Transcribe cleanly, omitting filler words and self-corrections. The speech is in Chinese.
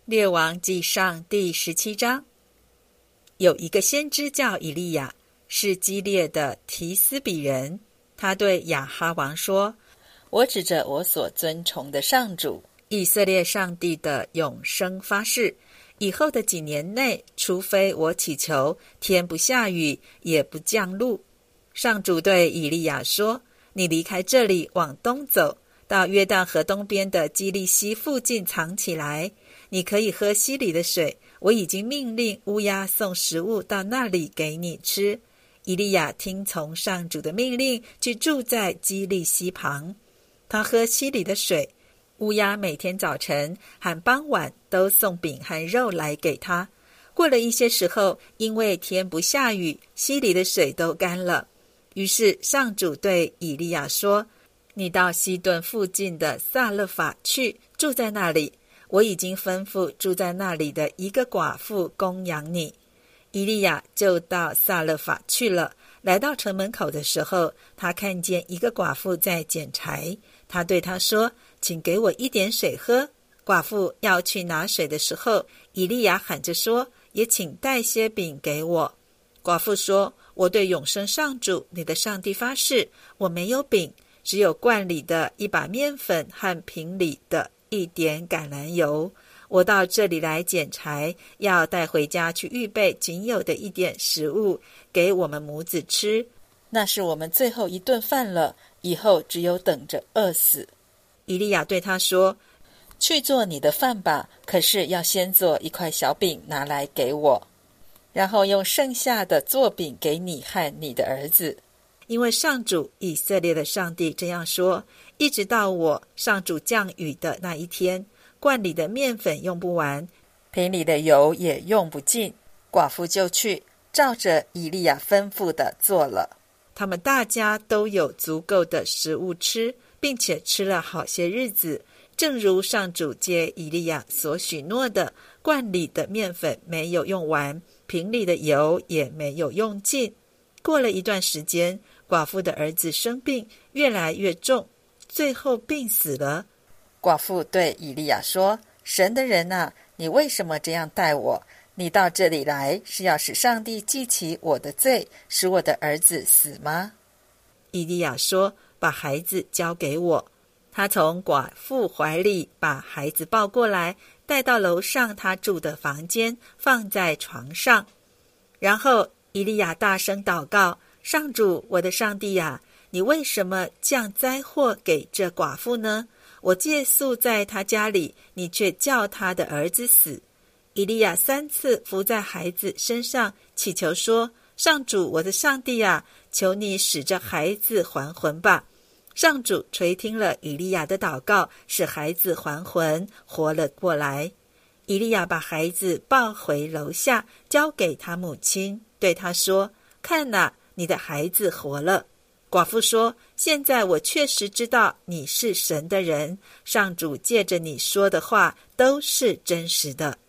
列王纪上第17章。有一个先知叫以利亚，是基列的提斯比人。他对亚哈王说： 我指着我所尊崇的上主以色列上帝的永生发誓，以后的几年内，除非我祈求天不下雨也不降露。上主对以利亚说：你离开这里往东走，到约旦河东边的基利溪附近藏起来，你可以喝溪里的水，我已经命令乌鸦送食物到那里给你吃。以利亚听从上主的命令，去住在基利溪旁。他喝溪里的水，乌鸦每天早晨和傍晚都送饼和肉来给他。过了一些时候，因为天不下雨，溪里的水都干了。于是上主对以利亚说：你到西顿附近的撒勒法去，住在那里，我已经吩咐住在那里的一个寡妇供养你。以利亚就到撒勒法去了。来到城门口的时候，他看见一个寡妇在捡柴。他对她说：请给我一点水喝。寡妇要去拿水的时候，以利亚喊着说：也请带些饼给我。寡妇说：我对永生上主你的上帝发誓，我没有饼，只有罐里的一把面粉和瓶里的一点橄榄油。我到这里来捡柴，要带回家去预备仅有的一点食物给我们母子吃， 那是我们最后一顿饭了，以后只有等着饿死。 以利亚对他说： 去做你的饭吧，可是要先做一块小饼拿来给我，然后用剩下的做饼给你和你的儿子。 因为上主以色列的上帝这样说：一直到我上主降雨的那一天，罐里的面粉用不完， 瓶里的油也用不尽。寡妇就去照着以利亚吩咐的做了。 他们大家都有足够的食物吃，并且吃了好些日子，正如上主借以利亚所许诺的，罐里的面粉没有用完，瓶里的油也没有用尽。过了一段时间，寡妇的儿子生病，越来越重，最后病死了。 寡妇对以利亚说：神的人啊，你为什么这样待我？你到这里来是要使上帝记起我的罪，使我的儿子死吗？ 以利亚说：把孩子交给我。他从寡妇怀里把孩子抱过来，带到楼上他住的房间，放在床上。然后以利亚大声祷告：上主，我的上帝啊，你为什么降灾祸给这寡妇呢？我借宿在他家里，你却叫他的儿子死。以利亚3次伏在孩子身上，祈求说：上主，我的上帝啊，求你使这孩子还魂吧。上主垂听了以利亚的祷告，使孩子还魂，活了过来。以利亚把孩子抱回楼下，交给他母亲，对他说：看哪，你的孩子活了。寡妇说：现在我确实知道你是神的人，上主借着你说的话都是真实的。